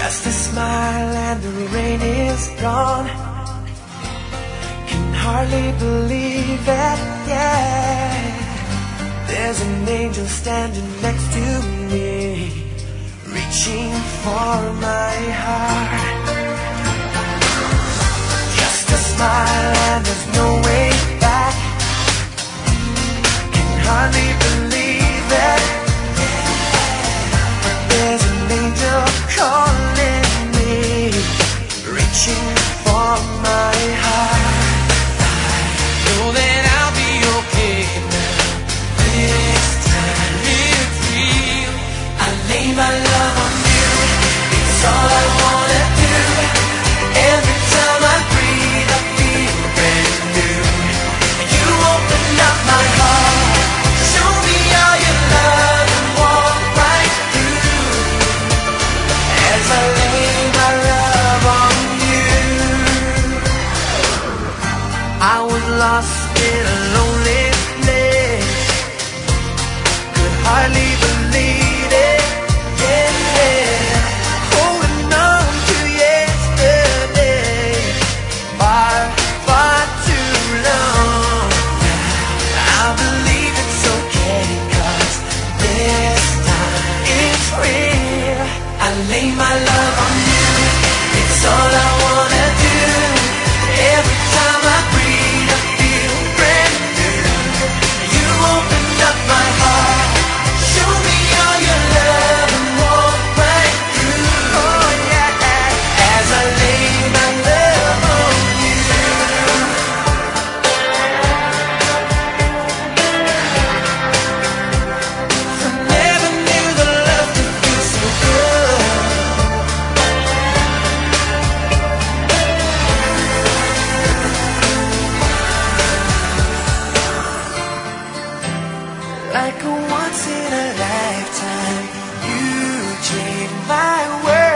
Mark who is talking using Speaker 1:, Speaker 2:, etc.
Speaker 1: Just a smile and the rain is gone. Can hardly believe it, yeah. There's an angel standing next to me, reaching for my heart. Just a smile and there's no way back. Can hardly believe it, but there's an angel calling me, reaching for my heart. Know that I'll be okay now. This time it's real. I lay my love on you. It's all I wanna do. Every time I breathe, I feel brand new. You open up my heart, show me all your love and walk right through. As I lay my love on you, I was lost in a lonely place, could hardly believe it, yeah. Holding on to yesterday, far, far too long. I believe it's okay, 'cause this time it's real. I lay my love on you, it's all I wanna do. Every time I breathe, I feel brand new. You open up my heart, show me all your love and walk right through. Oh yeah, as I lay my love on you. I never knew the love could feel so good. Like a once in a lifetime, you changed my world.